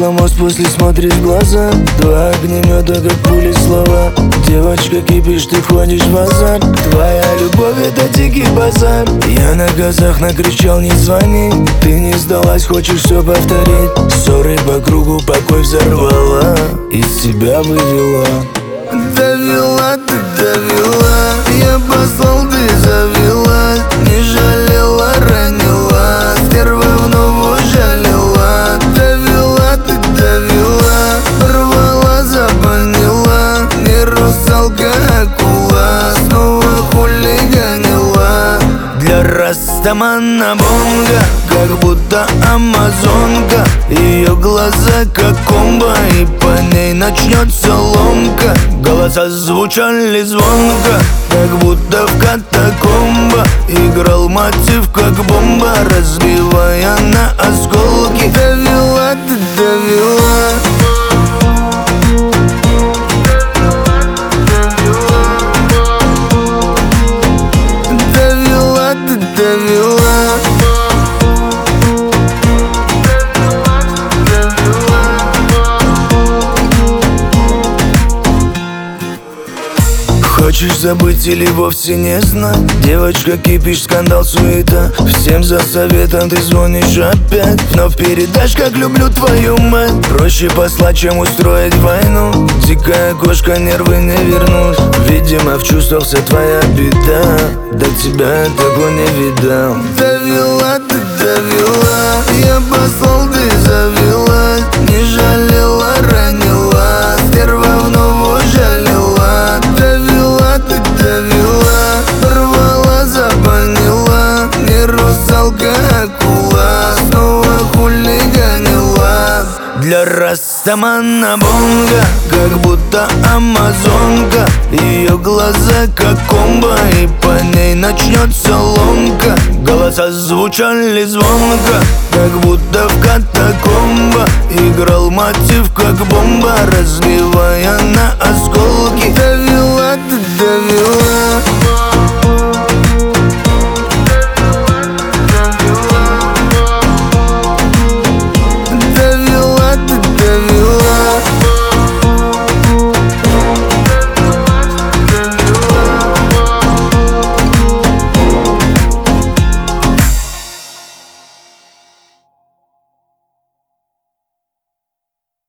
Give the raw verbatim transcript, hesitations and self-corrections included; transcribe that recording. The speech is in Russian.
масло мост, после смотришь в глаза. Два огнемета, как пули слова. Девочка, кипишь, ты ходишь в азарт. Твоя любовь — это дикий базар. Я на газах накричал, не звони. Ты не сдалась, хочешь все повторить. Ссоры по кругу, покой взорвала, из себя вывела. Довела, ты довела, я послал, ты завела. Не жалела, ранила, стерва вновь ужалила. Довела, ты довела, рвала, запонила. Не русалка, акула, снова хулиганила. Для Растамана бонга, как будто амазонка. Ее глаза как комбо, и по ней начнется ломка. Голоса звучали звонко, как будто в катакомбах. Играл мотив, как бомба, разбивая на осколки. Довела, ты довела. Довела, ты довела. Хочешь забыть или вовсе не знать? Девочка, кипишь, скандал, суета. Всем за советом ты звонишь опять. Вновь передашь, как люблю твою мать. Проще послать, чем устроить войну. Дикая кошка, нервы не вернут. Видимо, в чувствах вся твоя беда. До тебя я такой не видал. Довела, ты довела, я послал, ты завелась. Не жалела, ранила, стерва вновь ужалила. Довела, ты довела, рвала, запонила. Не русалка, акула, снова хулиганила. Для Растамана бонга, как будто амазонка. Ее глаза как комбо, и по ней начнется ломка. Голоса звучали звонко, как будто в катакомбах. Играл мотив, как бомба, разбивая на осколки. Довела, ты довела.